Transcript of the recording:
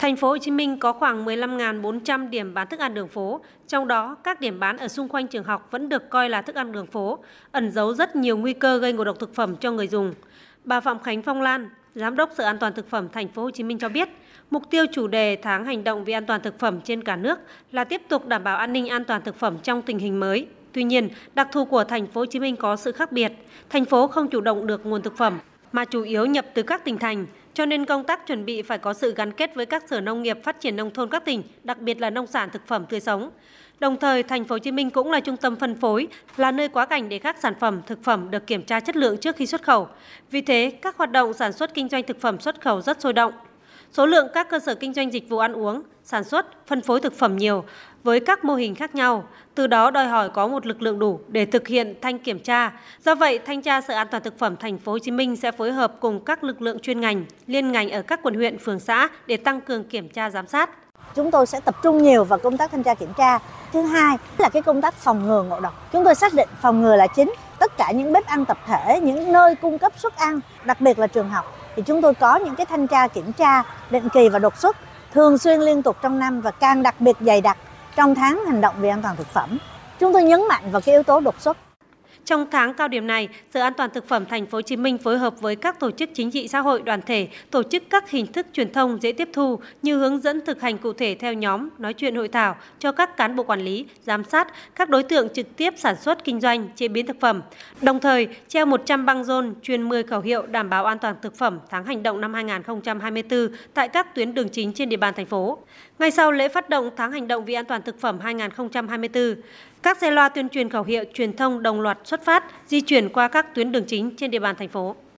Thành phố Hồ Chí Minh có khoảng 15.400 điểm bán thức ăn đường phố, trong đó các điểm bán ở xung quanh trường học vẫn được coi là thức ăn đường phố, ẩn giấu rất nhiều nguy cơ gây ngộ độc thực phẩm cho người dùng. Bà Phạm Khánh Phong Lan, Giám đốc Sở An toàn thực phẩm Thành phố Hồ Chí Minh cho biết, mục tiêu chủ đề tháng hành động vì an toàn thực phẩm trên cả nước là tiếp tục đảm bảo an ninh an toàn thực phẩm trong tình hình mới. Tuy nhiên, đặc thù của Thành phố Hồ Chí Minh có sự khác biệt. Thành phố không chủ động được nguồn thực phẩm mà chủ yếu nhập từ các tỉnh thành, cho nên công tác chuẩn bị phải có sự gắn kết với các sở nông nghiệp phát triển nông thôn các tỉnh, đặc biệt là nông sản thực phẩm tươi sống. Đồng thời, Thành phố Hồ Chí Minh cũng là trung tâm phân phối, là nơi quá cảnh để các sản phẩm thực phẩm được kiểm tra chất lượng trước khi xuất khẩu. Vì thế, các hoạt động sản xuất kinh doanh thực phẩm xuất khẩu rất sôi động. Số lượng các cơ sở kinh doanh dịch vụ ăn uống, sản xuất, phân phối thực phẩm nhiều với các mô hình khác nhau, từ đó đòi hỏi có một lực lượng đủ để thực hiện thanh kiểm tra. Do vậy, Thanh tra Sở An toàn thực phẩm Thành phố Hồ Chí Minh sẽ phối hợp cùng các lực lượng chuyên ngành, liên ngành ở các quận huyện, phường xã để tăng cường kiểm tra giám sát. Chúng tôi sẽ tập trung nhiều vào công tác thanh tra kiểm tra. Thứ hai là cái công tác phòng ngừa ngộ độc. Chúng tôi xác định phòng ngừa là chính. Tất cả những bếp ăn tập thể, những nơi cung cấp suất ăn, đặc biệt là trường học, thì chúng tôi có những cái thanh tra kiểm tra định kỳ và đột xuất, thường xuyên liên tục trong năm và càng đặc biệt dày đặc trong tháng hành động vì an toàn thực phẩm. Chúng tôi nhấn mạnh vào cái yếu tố đột xuất. Trong tháng cao điểm này, Sở An toàn thực phẩm Thành phố Hồ Chí Minh phối hợp với các tổ chức chính trị xã hội đoàn thể tổ chức các hình thức truyền thông dễ tiếp thu như hướng dẫn thực hành cụ thể theo nhóm, nói chuyện hội thảo cho các cán bộ quản lý, giám sát, các đối tượng trực tiếp sản xuất kinh doanh, chế biến thực phẩm. Đồng thời, treo 100 băng rôn truyền 10 khẩu hiệu đảm bảo an toàn thực phẩm tháng hành động năm 2024 tại các tuyến đường chính trên địa bàn thành phố. Ngay sau lễ phát động tháng hành động vì an toàn thực phẩm 2024, các xe loa tuyên truyền khẩu hiệu truyền thông đồng loạt xuất phát, di chuyển qua các tuyến đường chính trên địa bàn thành phố.